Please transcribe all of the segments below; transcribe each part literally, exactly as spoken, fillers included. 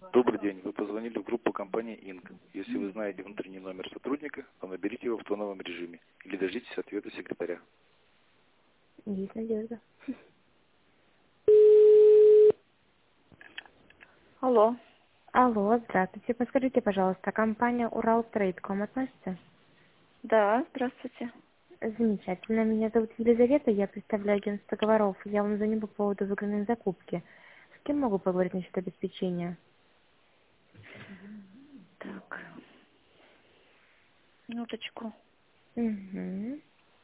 Добрый день. Вы позвонили в группу компании Инк. Если вы знаете внутренний номер сотрудника, то наберите его в тоновом режиме или дождитесь ответа секретаря. Есть надежда. Алло. Алло, здравствуйте. Подскажите, пожалуйста, компания Уралтрейд к вам относится? Да, здравствуйте. Замечательно. Меня зовут Елизавета, я представляю агентство договоров. Я вам звоню по поводу выгодной закупки. С кем могу поговорить насчет обеспечения? Так, минуточку. Угу.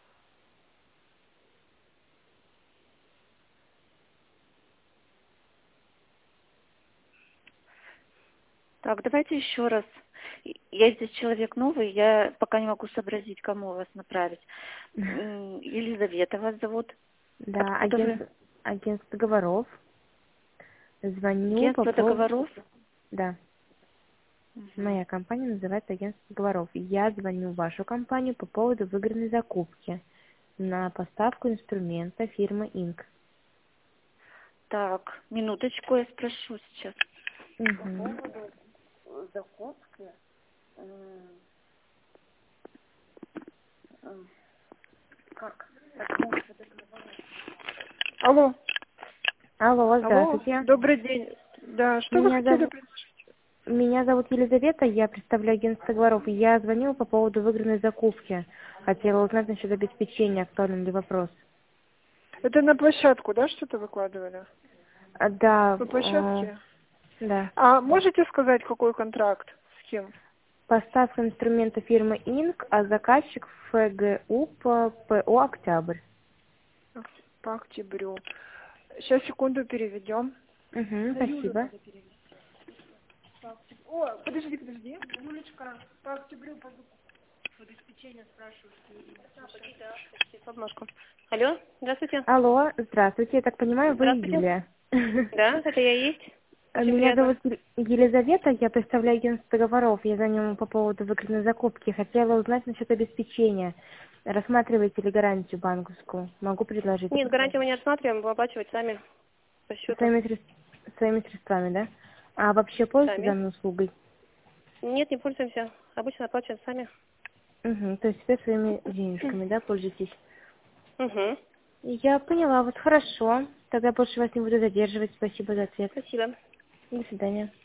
Так, давайте еще раз. Я здесь человек новый, я пока не могу сообразить, кому вас направить. М, Елизавета вас зовут. Да, Откуда вы? агент... агентство договоров. Звоню по Агентство поводу... договоров? Да, Мгм. моя компания называется агентство договоров. Я звоню в вашу компанию по поводу выгодной закупки на поставку инструмента фирмы Инк. Так, минуточку, я спрошу сейчас. Угу. Закупки? М, м, Как? Алло. Алло, Алло, здравствуйте. добрый день. Да, что вы Меня хотели? зовут Меня зовут Елизавета, я представляю агентство договоров. Я звонила по поводу выгодной закупки. Хотела узнать насчет обеспечения, актуален ли вопрос. Это на площадку, да, что-то выкладывали? А, Да, По э, площадке? да. А можете сказать, какой контракт? С кем? Поставка инструмента фирмы Инк, а заказчик ФГУ по ПО «Октябрь». По октябрю. Сейчас, секунду, переведем. Угу, спасибо. О, подожди, подожди. Юлечка, по октябрю по обеспечение спрашивают. Подножку. Алло, здравствуйте. Алло, здравствуйте. Я так понимаю, вы Здравствуйте. Юлия. Да, это я и есть. Очень Меня приятно. зовут Ел- Елизавета, я представляю агентство договоров. Я звоню по поводу выгодной закупки. Хотела узнать насчет обеспечения. Рассматриваете ли гарантию банковскую? Могу предложить. Нет, гарантию мы не рассматриваем, вы оплачиваете сами по счету. Своими, средств- своими средствами, да? А вообще пользуетесь Сами. данной услугой? Нет, не пользуемся. Обычно оплачиваем сами. Угу, то есть все своими денежками, да, пользуетесь? Угу. Я поняла, вот хорошо. Тогда больше вас не буду задерживать. Спасибо за ответ. Спасибо. До свидания.